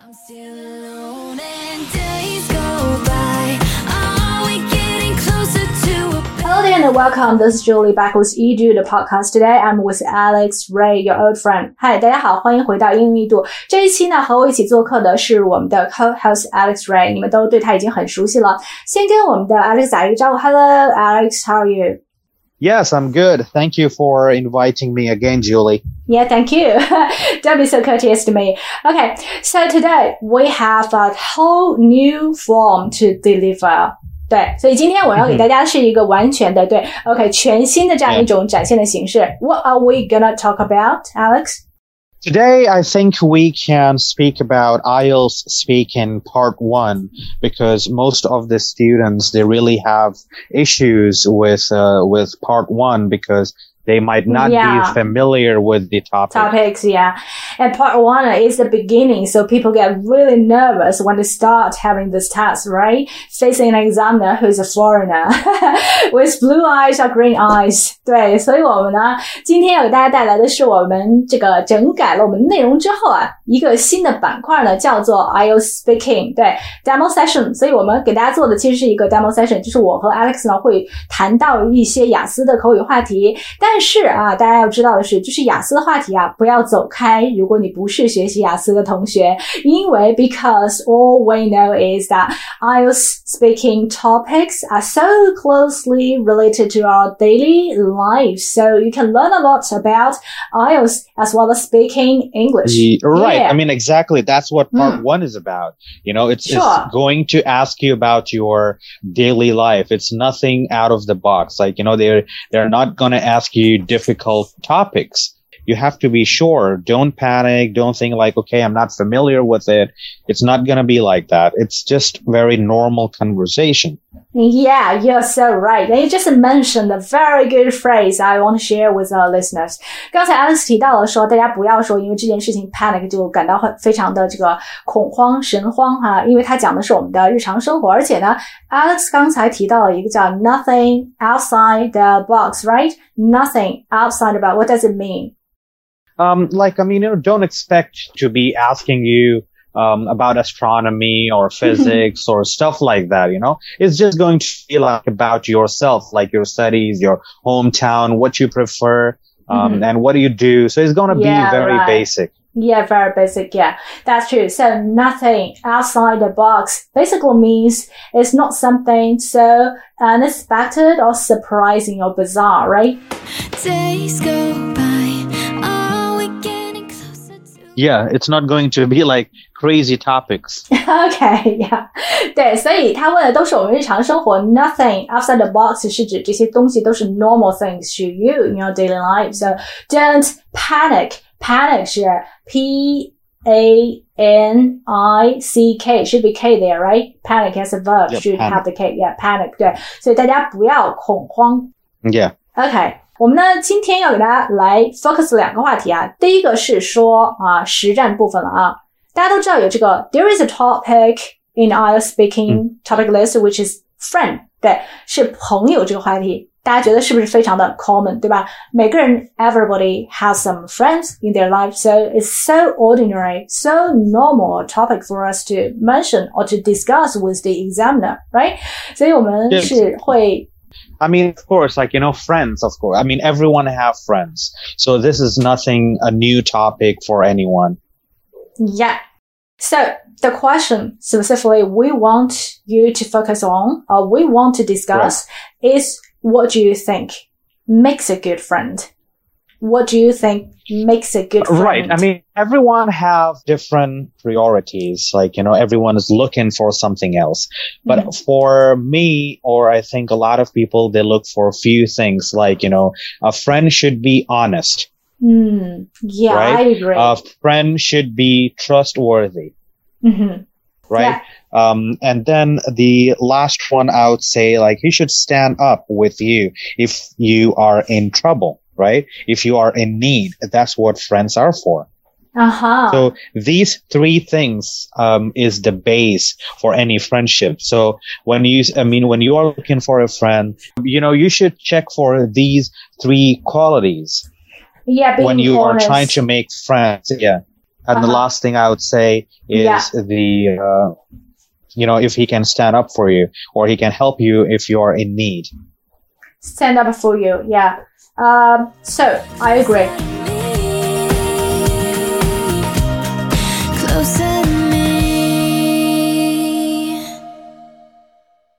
I'm still alone and days go by. Are we getting closer to a Hello there and welcome. This is Julie back with Edu, the podcast. Today I'm with Alex Ray, your old friend. Hi, 大家好，欢迎回到英语易读。这一期呢，和我一起做客的是我们的 co-host Alex Ray， 你们都对他已经很熟悉了。先跟我们的 Alex 打一个招呼。Hello, Alex, how are you? Yes, I'm good. Thank you for inviting me again, Julie. Yeah, thank you. Don't be so courteous to me. Okay, so today we have a whole new form to deliver. 对，所以今天我要给大家是一个完全的对 ，OK， 全新的这样一种展现的形式。What are we gonna talk about, Alex? Today, I think we can speak about IELTS speaking part 1 because most of the students, they really have issues with part 1 because they might not be familiar with the topics, yeah. And part 1 is the beginning, so people get really nervous when they start having this test, right? Facing an examiner who's a foreigner with blue eyes or green eyes. 对，所以我们呢，今天要给大家带来的是我们这个整改了我们内容之后啊，一个新的板块呢，叫做 IELTS Speaking， 对 ，Demo Session。所以我们给大家做的其实是一个 Demo Session， 就是我和 Alex 呢会谈到一些雅思的口语话题，但是啊，大家要知道的是，就是雅思的话题啊，不要走开。如果你不是学习雅思的同学，因为 because all we know is that IELTS speaking topics are so closely related to our daily life, so you can learn a lot about IELTS as well as speaking English. Right. Yeah. I mean, exactly. That's what part 1 is about. You know, it's going to ask you about your daily life. It's nothing out of the box. Like, you know, they're not going to ask you difficult topics. You have to be sure. Don't panic. Don't think like, okay, I'm not familiar with it. It's not going to be like that. It's just very normal conversation. Yeah, you're so right. And you just mentioned a very good phrase I want to share with our listeners. 刚才 Alex 提到了说，大家不要说因为这件事情 panic 就感到非常的这个恐慌、神慌哈，因为他讲的是我们的日常生活，而且呢 ，Alex 刚才提到了一个叫 nothing outside the box, right? Nothing outside the box. What does it mean? Like, I mean, you know, don't expect to be asking you about astronomy or physics or stuff like that, you know? It's just going to be like about yourself, like your studies, your hometown, what you prefer, and what do you do. So it's going to be very basic. Yeah, very basic. Yeah, that's true. So nothing outside the box basically means it's not something so unexpected or surprising or bizarre, right? days go by. Yeah, it's not going to be like crazy topics. Okay, yeah. 对，所以他问的都是我们日常生活 nothing outside the box 是指这些东西都是 normal things to you in your daily life. So don't panic. Panic 是 P-A-N-I-C-K. Should be K there, right? Panic as a verb should have the K. Yeah, panic. 对，所以大家不要恐慌。 Yeah. Okay. 我们呢今天要给大家来 focus 2个话题啊，第一个是说实战部分了啊。大家都知道有这个 there is a topic in IELTS speaking topic list which is friend， 对，是朋友这个话题。大家觉得是不是非常的 common， 对吧？每个人 everybody has some friends in their life, so it's so ordinary, so normal topic for us to mention or to discuss with the examiner, right? 所以我们是会 I mean, of course, like, you know, friends, of course. I mean, everyone have friends. So this is nothing, a new topic for anyone. Yeah. So the question specifically we want you to focus on or we want to discuss is what do you think makes a good friend? What do you think makes a good friend? Right. I mean, everyone have different priorities. Like, you know, everyone is looking for something else. But for me, or I think a lot of people, they look for a few things. Like, you know, a friend should be honest. Yeah, right? I agree. A friend should be trustworthy. Right? Yeah. And then the last one, I would say, like, he should stand up with you if you are in trouble. Right? If you are in need, that's what friends are for. So these 3 things is the base for any friendship. So when you are looking for a friend, you know, you should check for these 3 qualities. Yeah, when you honest. Are trying to make friends. Yeah. And the last thing I would say is if he can stand up for you or he can help you if you're in need. Stand up for you, yeah. So I agree.